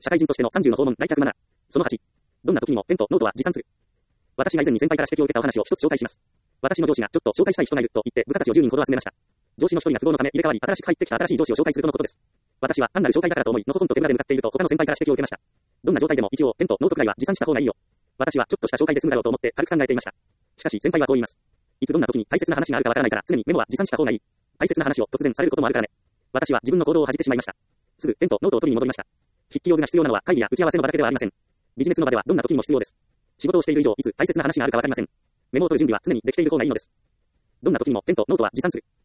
社会人としての30の訪問来客マナー。その8。どんな時にもペンとノートは持参する。私が以前に先輩から指摘を受けたお話を一つ紹介します。私の上司がちょっと紹介したい人がいると言って部下たちを10人ほど集めました。上司の一人が都合のため入れ替わり新しく入ってきた新しい上司を紹介するとのことです。私は単なる紹介だからと思いのほほんと手ぶらで向かっていると他の先輩から指摘を受けました。どんな状態でも一応ペンとノートくらいは持参した方がいいよ。私はちょっとした紹介で済むだろうと思って軽く考えていました。しかし先輩はこう言います。いつどんな時に大切な話があるかわからないから常にメモは持参した方がいい。大切な話を突然されることもあるからね。私は自分の行動を恥じてしまいました。すぐペンとノートを取りに戻りました。筆記用具が必要なのは会議や打ち合わせの場だけではありません。ビジネスの場ではどんな時にも必要です。仕事をしている以上いつ大切な話があるかわかりません。メモを取る準備は常にできている方がいいのです。どんな時にもペンとノートは持参する。